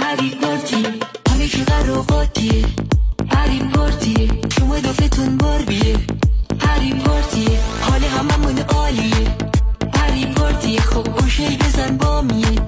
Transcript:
هری پارتی همه که قراقاتیه، هری پارتیه شما دفتون باربیه، هری پارتیه حال هممون عالیه، هری پارتیه خب گوشه بزن بامیه.